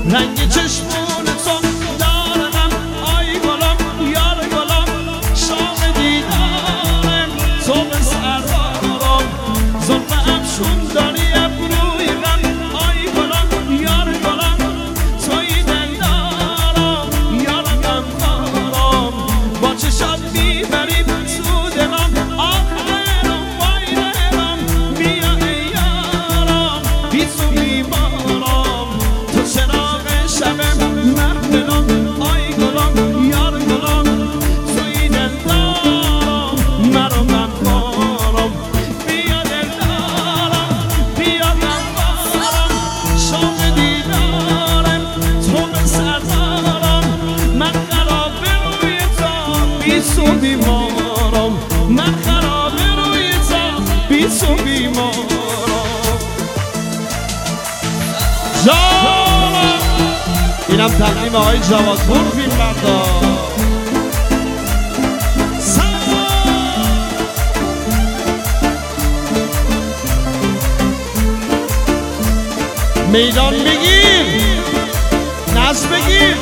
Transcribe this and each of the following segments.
رنگ چشمون تو دارم آی گلم یار گلم شام دیدارم تو به سردارم ظلم افشون داری ابروی غم آی گلم یار گلم توی دلدارم یار غمخوارم با چشات میبریم تو دلم آخرم وای دلم بیا ای یارم بی تو بیمارم تو چراغ شبم مردلم آی گلم یار گلم توی دلدارم مرا غمخوارم بیا دلدارم بیا غمخوارم شام دیدارم تو به سردارم من خراب روی تو بی تو بیمارم من خراب روی تو بی تو بیمارم جانم اینم تقدیم آقای جوادپور فیلم بردار میدان بگیر ناز بگیر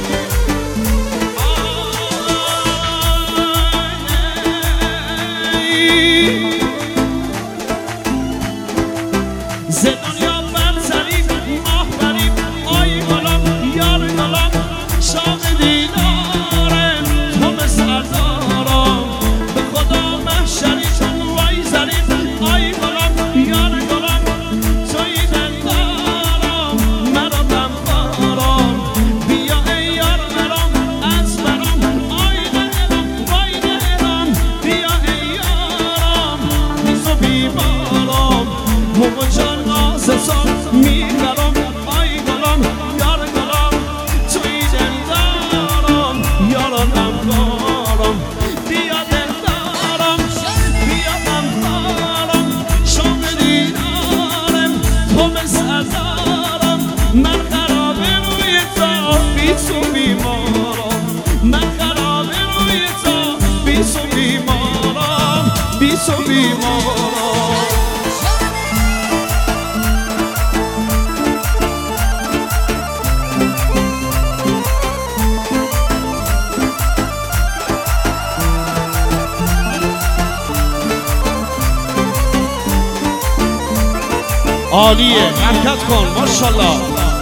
ز دنیا برتریم ماه بریم آی گلم یار گلم شام دیدارم تو به سردارم به خدا محشری چون وای زریم آی گلم یار گلم توی دلدارم مرا غمخوارم بیا ای یار برام از برام آی دلم وای دلم بیا ای یارم بی تو بیمارم موقع جان نازتان میبرم آی گلم یار گلم توی دلدارم یار غمخوارم بیا دلدارم بیا غمخوارم شام دیدارم تو به سردارم من خراب روی تو بی تو بیمارم من خراب روی تو بی تو بیمارم بی تو بیمارم عالیه حرکت کن ماشاءالله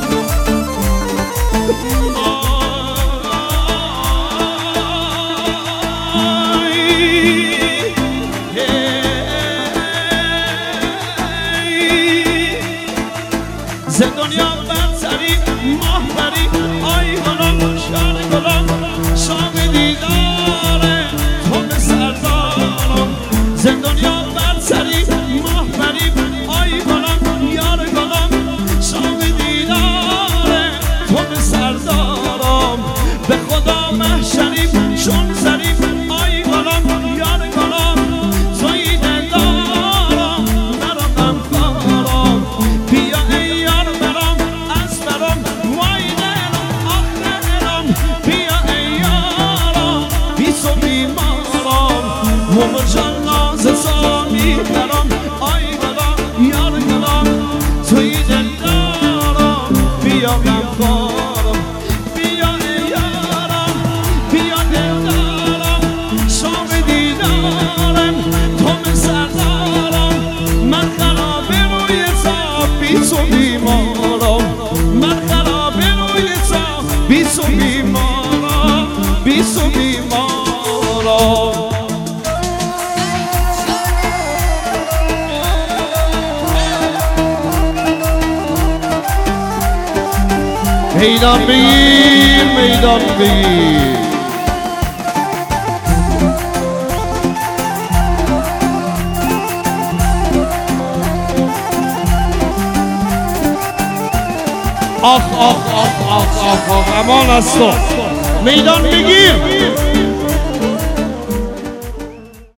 ز دنیا برتری ماه بری آی گلم یار گلم شام دیدارم تو به سردارم ز دنیا برتری ماه بری آی گلم یار گلم شام دیدارم تو به سردارم به خدا محشریم چون زریم آی گلم یار گلم توی دلدارم مرا غمخوارم بیا ای یار برام از برام وای دلم آخ دلم بیا ای یارم بی تو بیمارم موقع جان نازتان میبرم آی گلم یار گلم توی دلدارم بیا غمخوارم بیا ای یارم بیا دلدارم شام دیدارم تو به سردارم من خراب روی تو بی تو بیمارم من خراب روی تو بی تو بیمارم بی تو بیمارم میدان بگیر میدان بگیر آخ آخ آخ آخ آخ آخ امان از تو میدان بگیر